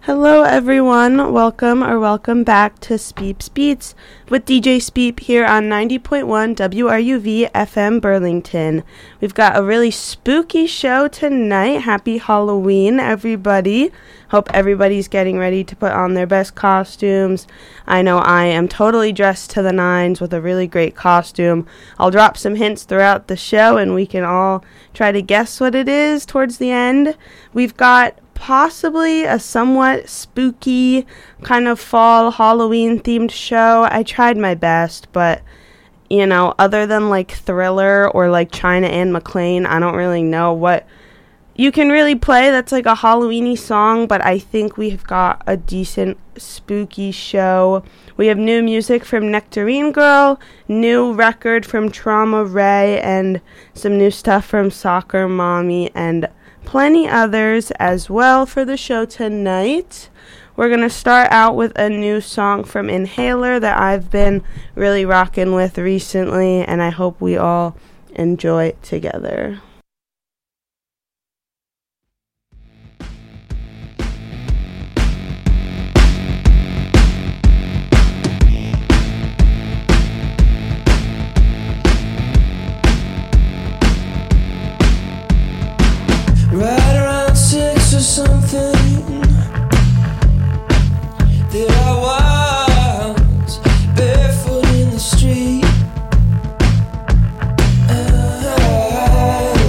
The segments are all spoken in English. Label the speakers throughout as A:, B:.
A: Hello everyone, welcome back to Speeps Beats with DJ Speep here on 90.1 WRUV FM Burlington. We've got a really spooky show tonight. Happy Halloween everybody. Hope everybody's getting ready to put on their best costumes. I know I am totally dressed to the nines with a really great costume. I'll drop some hints throughout the show and we can all try to guess what it is towards the end. We've got possibly a somewhat spooky kind of fall Halloween themed show. I tried my best, but other than like Thriller or like China Anne McClain, I don't really know what you can really play that's like a Halloweeny song, but I think we've got a decent spooky show. We have new music from Nectarine Girl, new record from Trauma Ray, and some new stuff from Soccer Mommy, and plenty others as well for the show tonight. We're going to start out with a new song from Inhaler that I've been really rocking with recently, and I hope we all enjoy it together.
B: Right around 6 or something, there I was, barefoot in the street.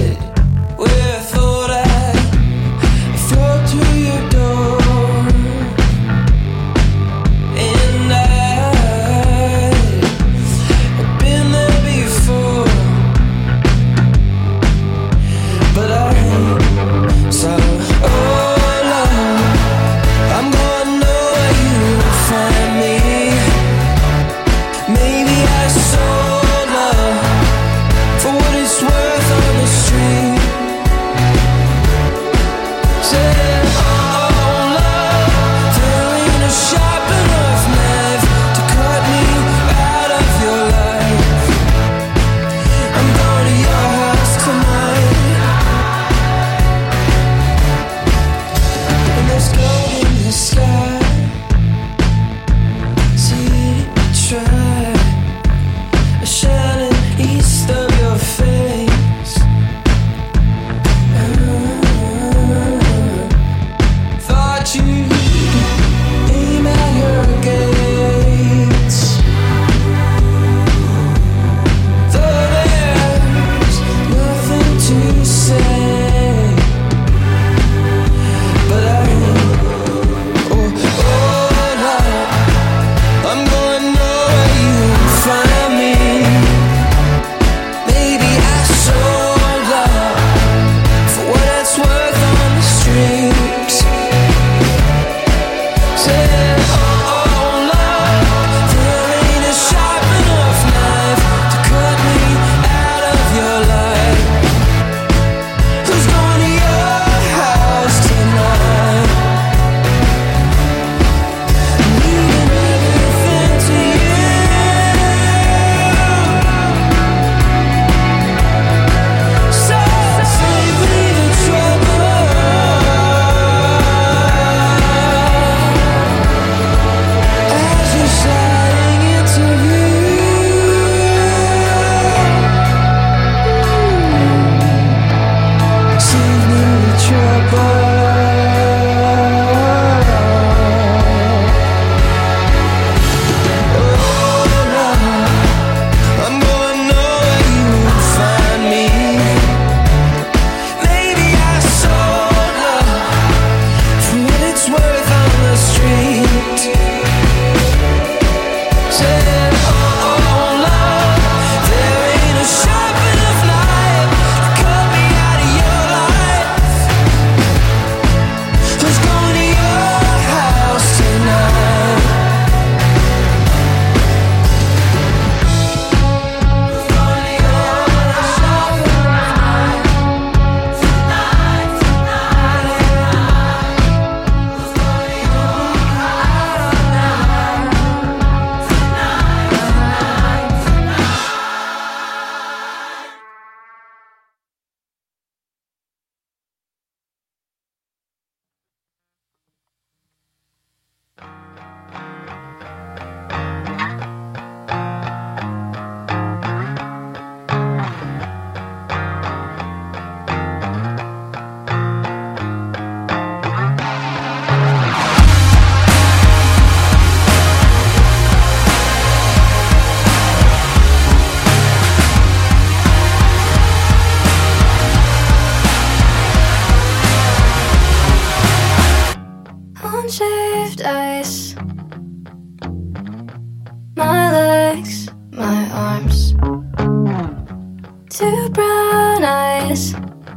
C: eyes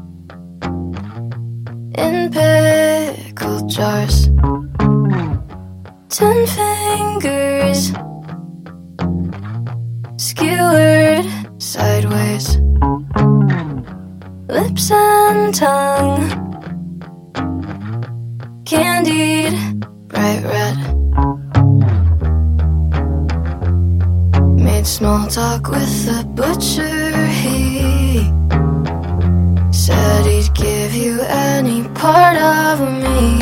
C: in pickle jars. 10 fingers skewered sideways, lips and tongue candied bright red. Made small talk with the butcher. He said he'd give you any part of me.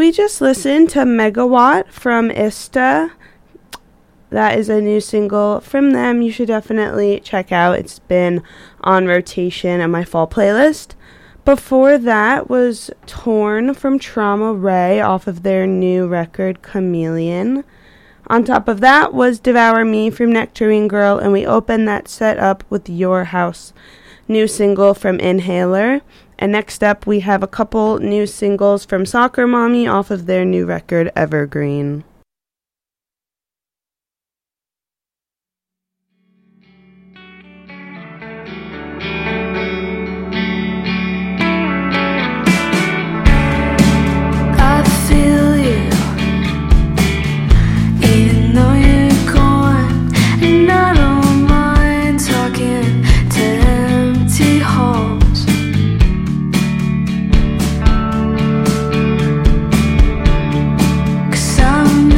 A: we just listened to Megawatt from Ista. That is a new single from them. You should definitely check out. It's been on rotation on my fall playlist. Before that was Torn from Trauma Ray off of their new record Chameleon. On top of that was Devour Me from Nectarine Girl, and we opened that set up with Your House, new single from Inhaler. And next up we have a couple new singles from Soccer Mommy off of their new record Evergreen.
C: I'm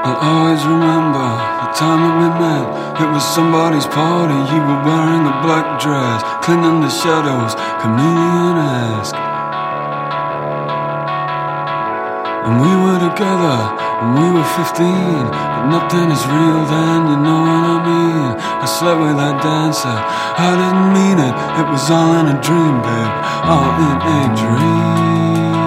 D: I'll always remember the time that we met. It was somebody's party. You were wearing a black dress, cleaning the shadows, chameleon-esque. And we were together when we were 15, but nothing is real then, you know what I mean. I slept with that dancer, I didn't mean it. It was all in a dream, babe, all in a dream.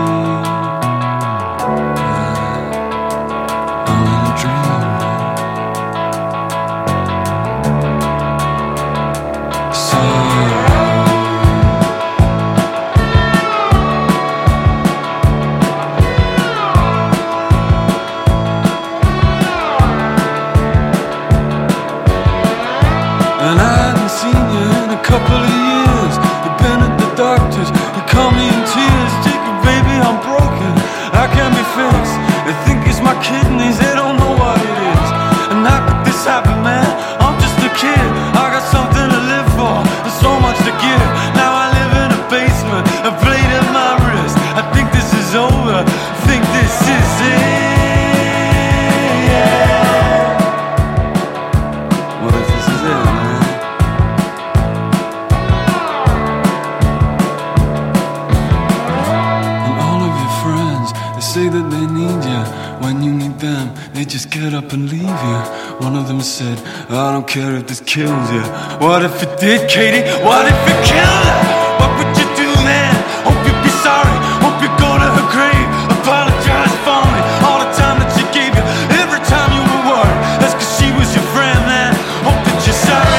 D: I don't care if this kills you. What if it did, Katie? What if it killed her? What would you do then? Hope you'd be sorry. Hope you go to her grave. Apologize for me. All the time that she gave you. Every time you were worried. That's cause she was your friend then. Hope that you're sorry.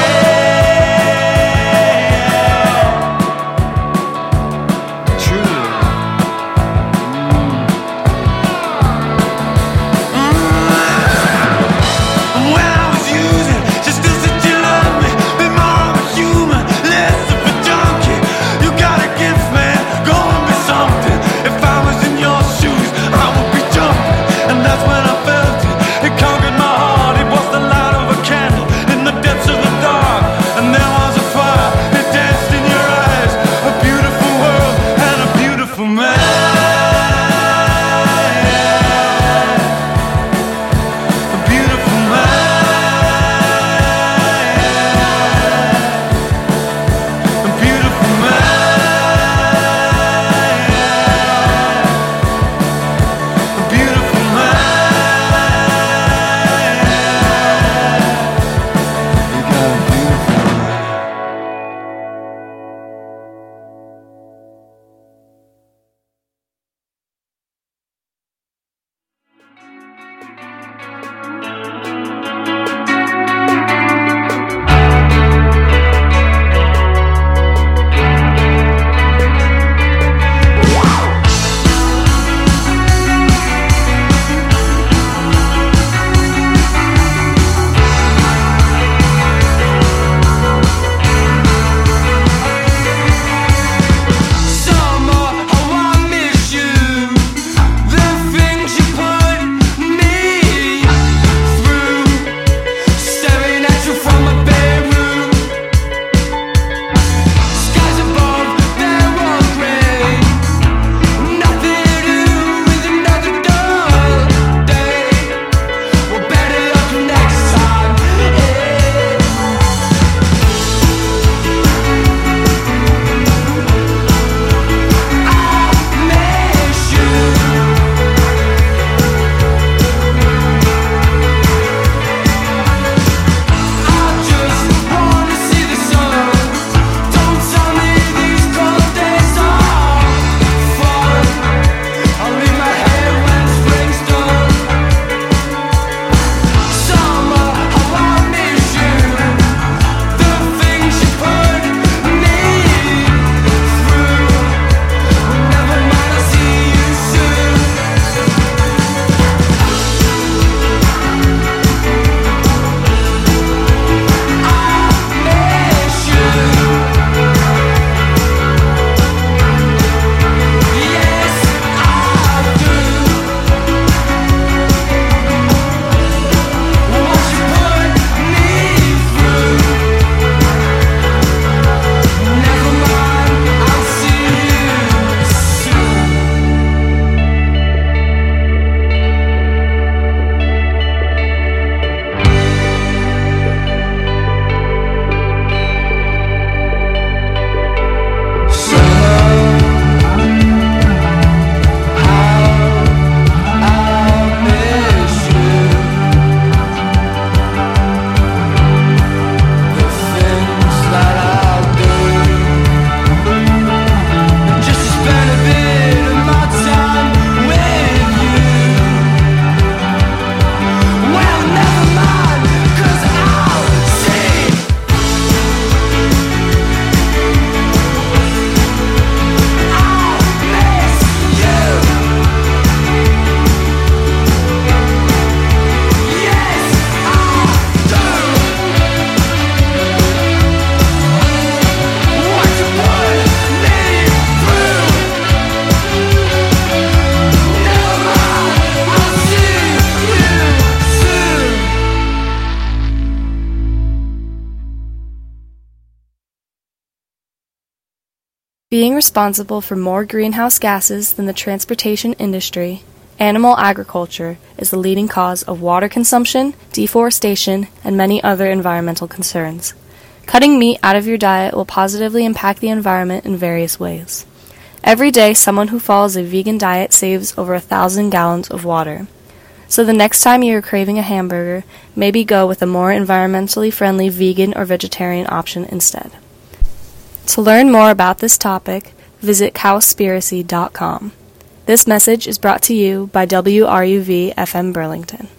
E: Being responsible for more greenhouse gases than the transportation industry, animal agriculture is the leading cause of water consumption, deforestation, and many other environmental concerns. Cutting meat out of your diet will positively impact the environment in various ways. Every day, someone who follows a vegan diet saves over 1,000 gallons of water. So the next time you are craving a hamburger, maybe go with a more environmentally friendly vegan or vegetarian option instead. To learn more about this topic, visit Cowspiracy.com. This message is brought to you by WRUV FM Burlington.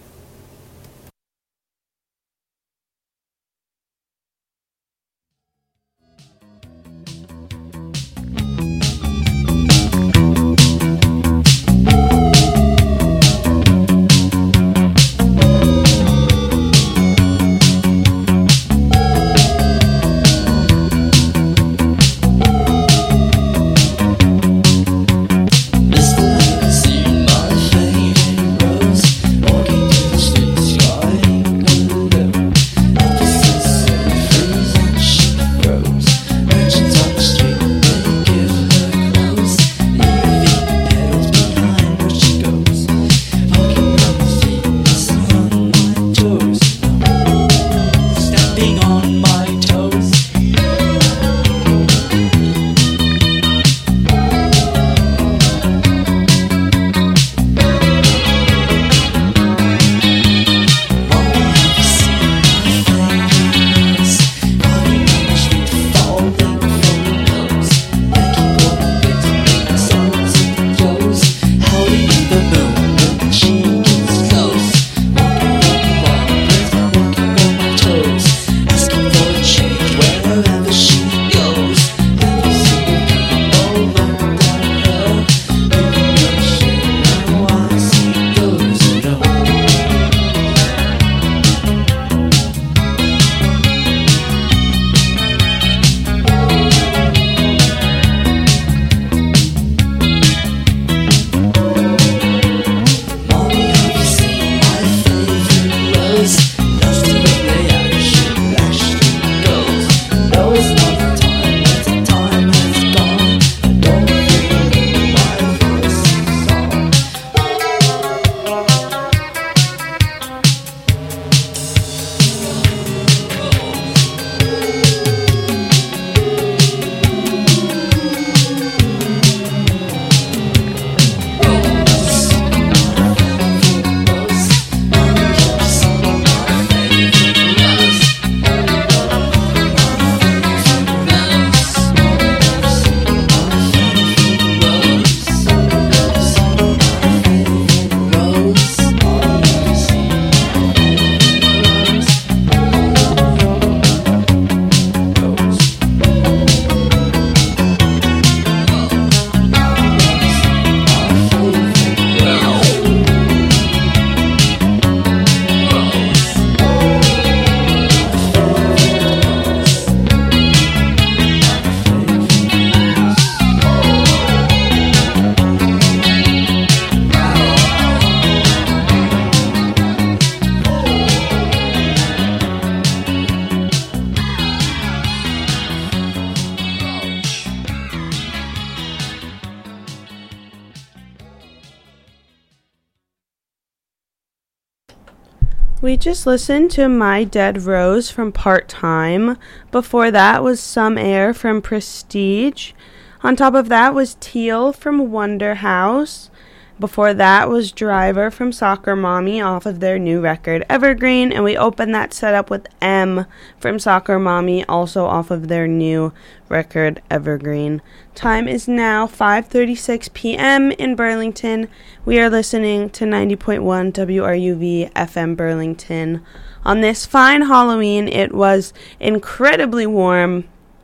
A: We just listened to My Dead Rose from Part Time. Before that was Some Air from Prestige. On top of that was Teal from Wonder House. Before that was Driver from Soccer Mommy off of their new record Evergreen. And we opened that set up with M from Soccer Mommy, also off of their new record Evergreen. Time is now 5:36 p.m. in Burlington. We are listening to 90.1 WRUV FM Burlington. On this fine Halloween, it was incredibly warm.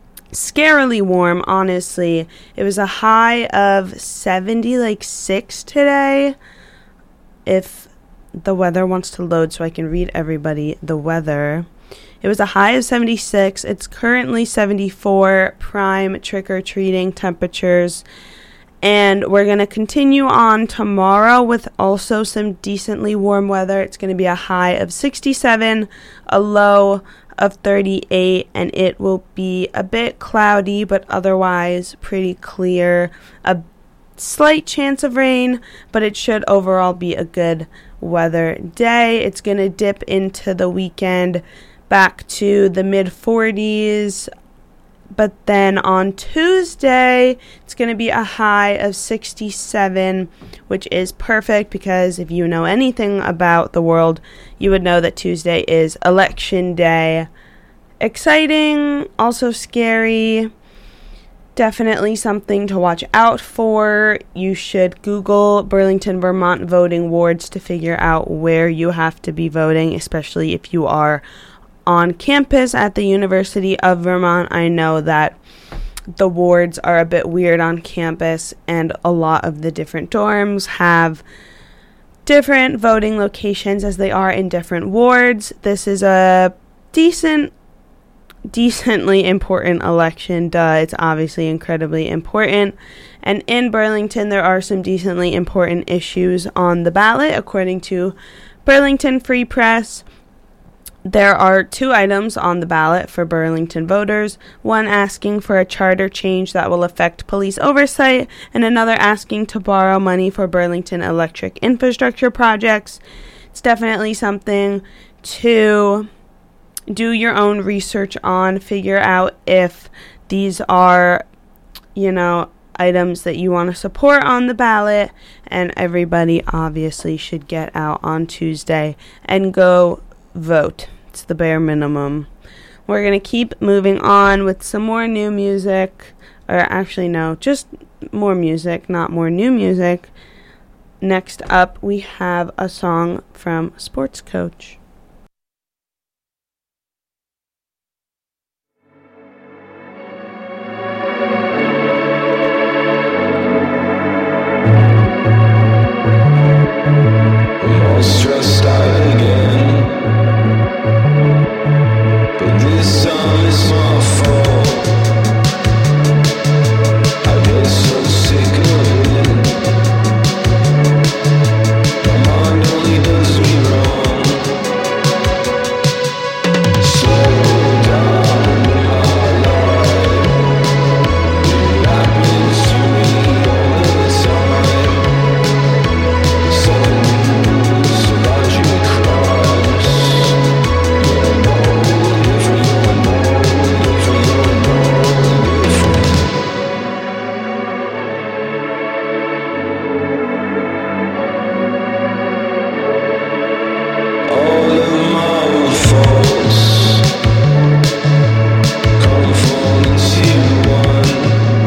A: Scarily warm, honestly. It was a high of 76 today. If the weather wants to load so I can read everybody the weather. It was a high of 76. It's currently 74 prime trick-or-treating temperatures. And we're going to continue on tomorrow with also some decently warm weather. It's going to be a high of 67, a low of 38, and it will be a bit cloudy, but otherwise pretty clear. A slight chance of rain, but it should overall be a good weather day. It's going to dip into the weekend back to the mid 40s. But then on Tuesday, it's going to be a high of 67, which is perfect because if you know anything about the world, you would know that Tuesday is election day. Exciting, also scary, definitely something to watch out for. You should Google Burlington, Vermont voting wards to figure out where you have to be voting, especially if you are on campus at the University of Vermont. I know that the wards are a bit weird on campus, and a lot of the different dorms have different voting locations as they are in different wards. This is a decently important election. It's obviously incredibly important. And in Burlington, there are some decently important issues on the ballot, according to Burlington Free Press. There are 2 items on the ballot for Burlington voters, one asking for a charter change that will affect police oversight, and another asking to borrow money for Burlington electric infrastructure projects. It's definitely something to do your own research on, figure out if these are, items that you want to support on the ballot, and everybody obviously should get out on Tuesday and go vote. It's the bare minimum. We're going to keep moving on with some more new music. Or actually, no, just more music, not more new music. Next up, we have a song from Sports Coach.
B: I'm all stressed out again. But this time it's my fault. I get so sick of it. My mind only does me wrong. Slow down in my life. It happens to me all the time. Something news about your cross. You're no different, you're no different, you're no different. All of my faults come falling into one.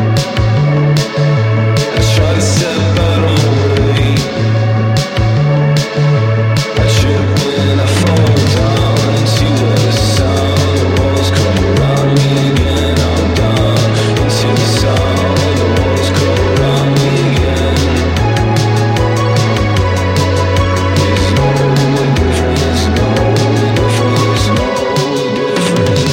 B: I try to step out of my way. I trip and I fall down into the sound. The walls come around me again. I'm down into the sound. The walls come around me again. It's no different. It's no different. It's no different.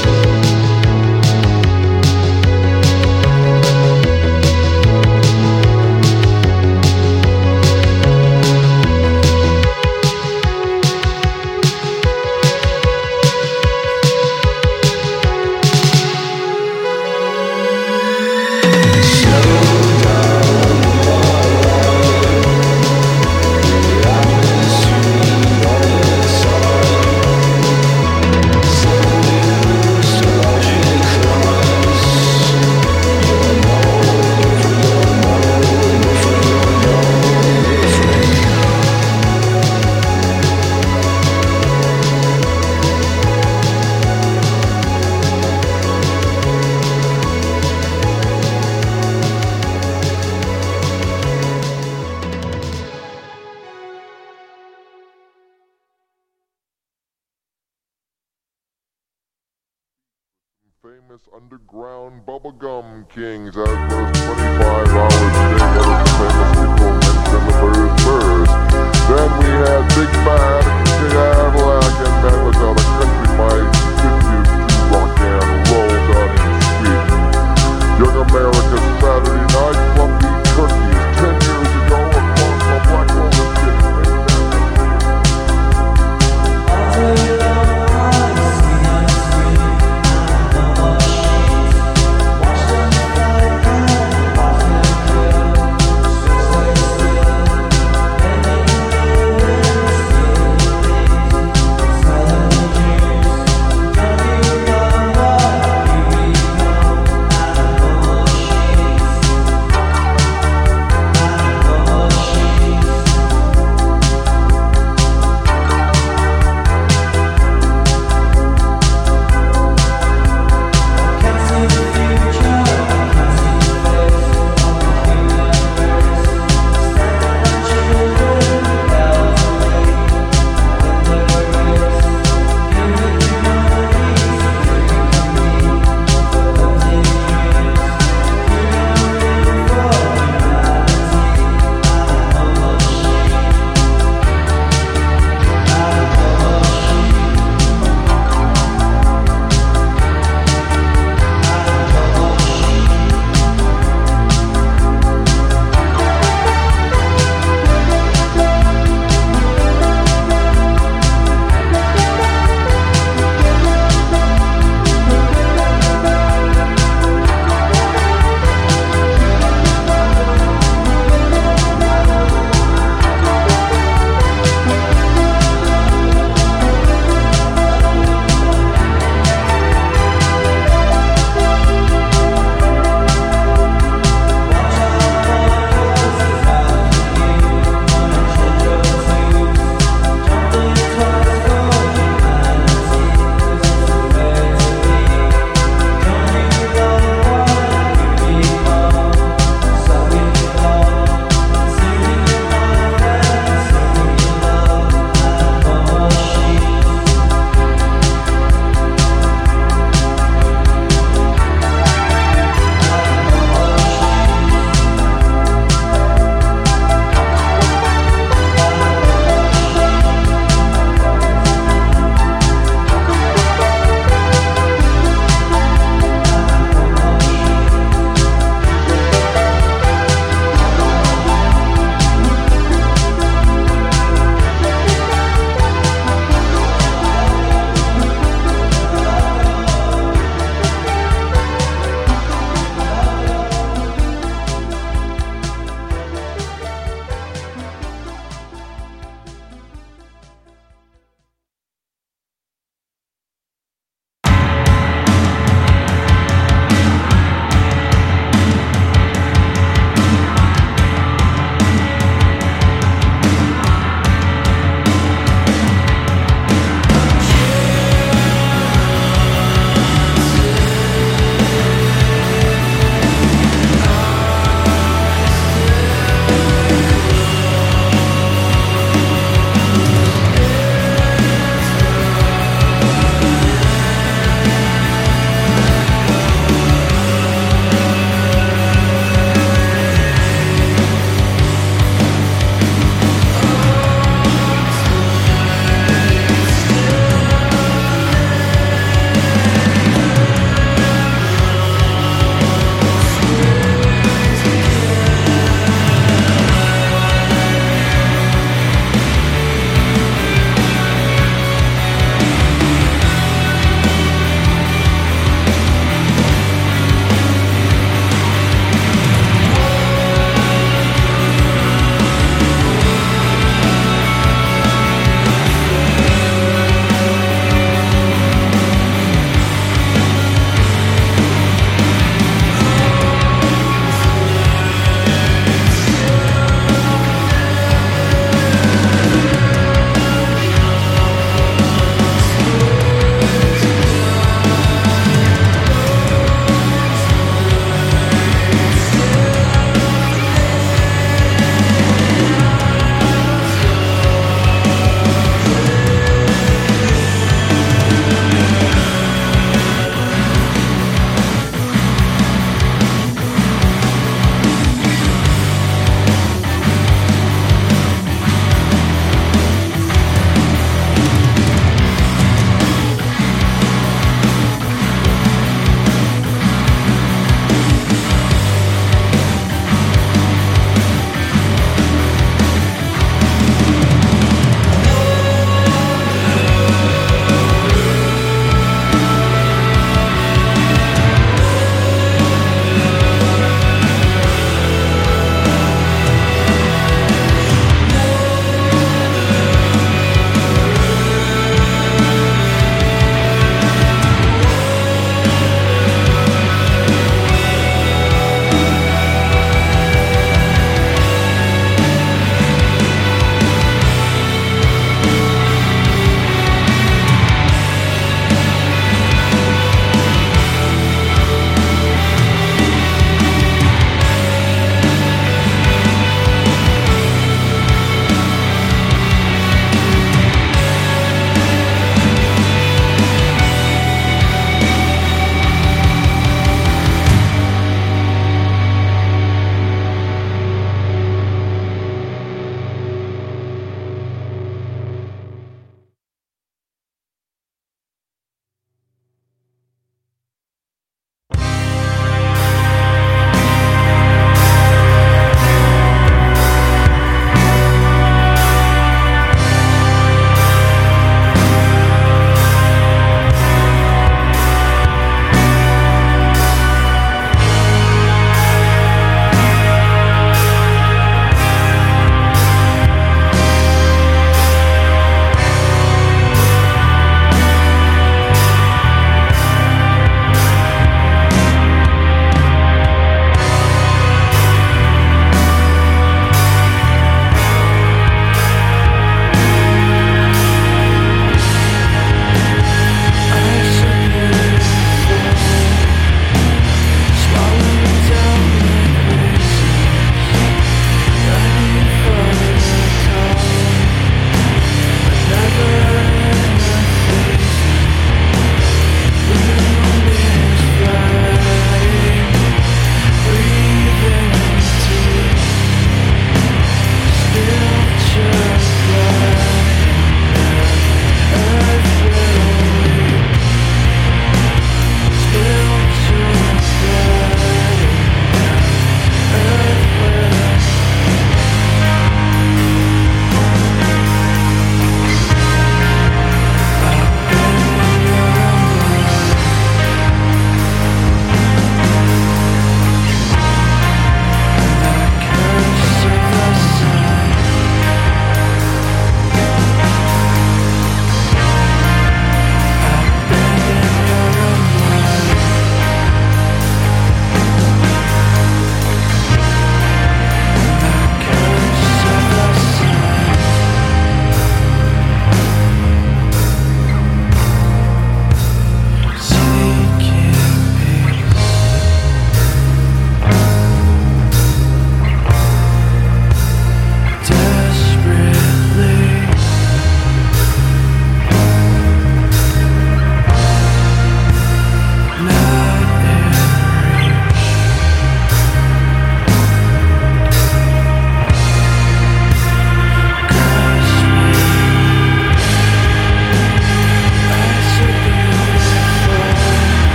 F: Famous underground bubblegum kings, as well as 25 hours a day, that was the famous people mentioned the Spurs. Then we had Big Bad, King Cadillac, and that was how the country might tribute to rock and roll done in Sweden. Young America's Saturday Night, Fluffy Turkey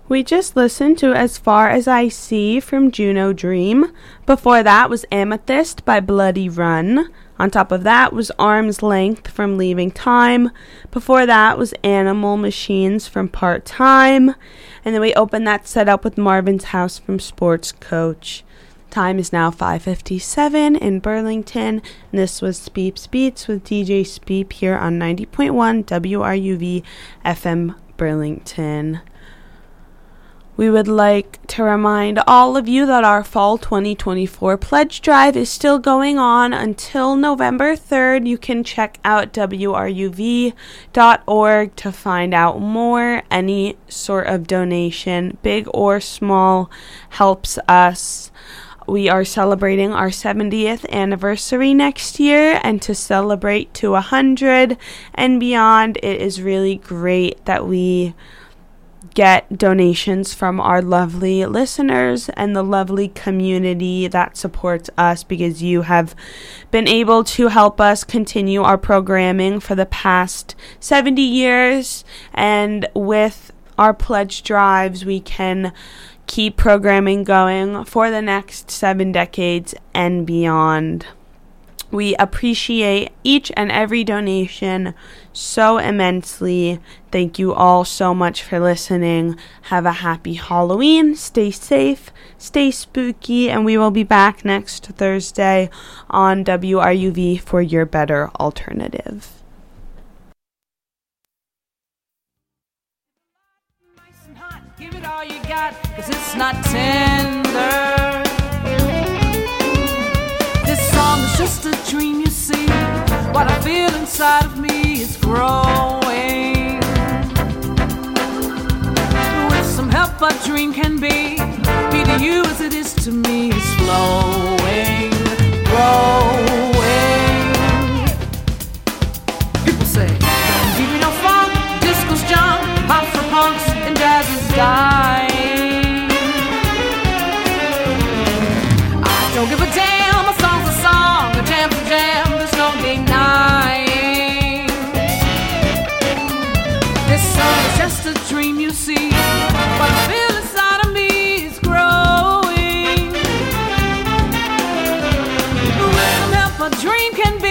A: We just listened to As Far As I See from Juno Dream. Before that was Amethyst by Bloody Run. On top of that was Arm's Length from Leaving Time. Before that was Animal Machines from Part Time. And then we opened that set up with Marvin's House from Sports Coach. Time is now 5:57 in Burlington. And this was Speeps Beats with DJ Speep here on 90.1 WRUV FM Burlington. We would like to remind all of you that our Fall 2024 Pledge Drive is still going on until November 3rd. You can check out WRUV.org to find out more. Any sort of donation, big or small, helps us. We are celebrating our 70th anniversary next year, and to celebrate to 100 and beyond, it is really great that we get donations from our lovely listeners and the lovely community that supports us, because you have been able to help us continue our programming for the past 70 years, and with our pledge drives we can keep programming going for the next 7 decades and beyond. We appreciate each and every donation so immensely. Thank you all so much for listening. Have a happy Halloween. Stay safe, stay spooky, and we will be back next Thursday on WRUV for your better alternative.
G: Nice and hot, give it all you got, 'cause it's not tender. It's just a dream, you see. What I feel inside of me is growing. With some help, a dream can be to you as it is to me. It's flowing, growing. People say, don't give me no funk, disco's jump, afro punks and jazz is dying. I don't give a damn. Jam, there's no denying. This song is just a dream, you see. What I feel inside of me is growing. With some help, a dream can be